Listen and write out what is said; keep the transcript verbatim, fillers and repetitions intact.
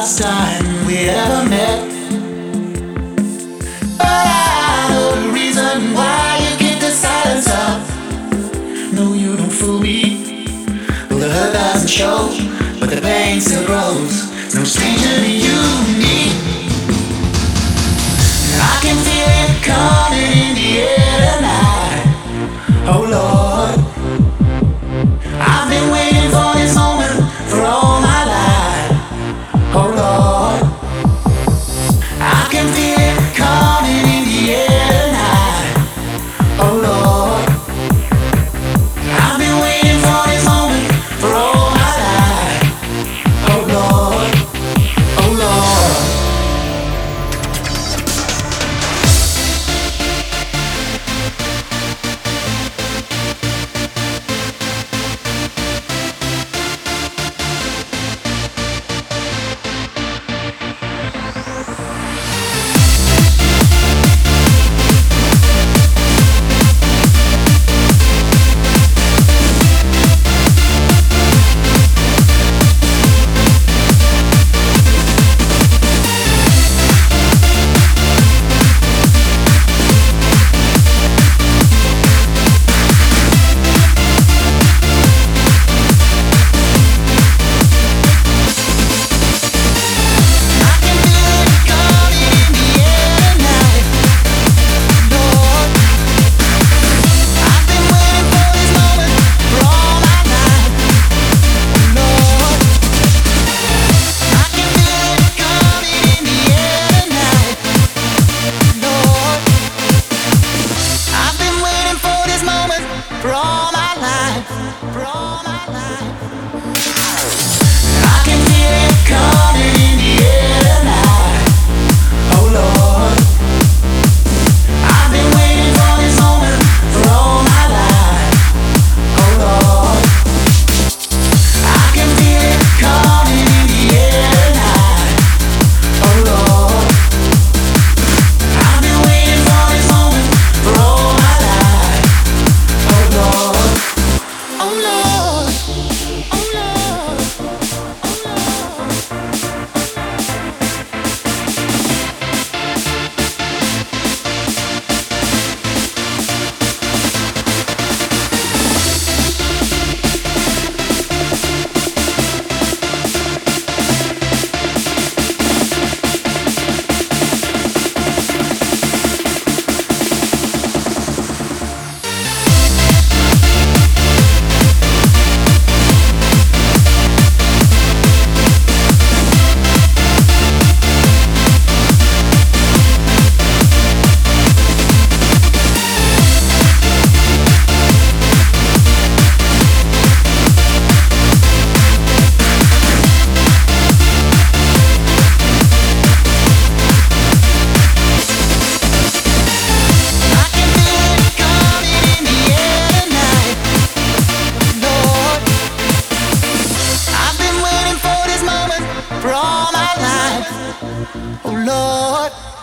last time we ever met. But I know the reason why you keep the silence up. No, you don't fool me. Well, the hurt doesn't show, but the pain still grows. No stranger to you and me. I can feel it coming in the air tonight. Oh Lord, I've been waiting for this moment for all my life. Oh Lord, I can feel it coming in the air tonight. Oh Lord, I've been waiting for this moment for all my life. Oh Lord, oh Lord. For all my life, for all my life, I can feel it coming in the air tonight. Oh Lord, I've been waiting for this moment for all my life. Oh Lord, I can feel it coming in the air tonight. Oh Lord, I've been waiting for this moment for all my life. Oh Lord, oh Lord, oh Lord, oh for all my life. Oh Lord.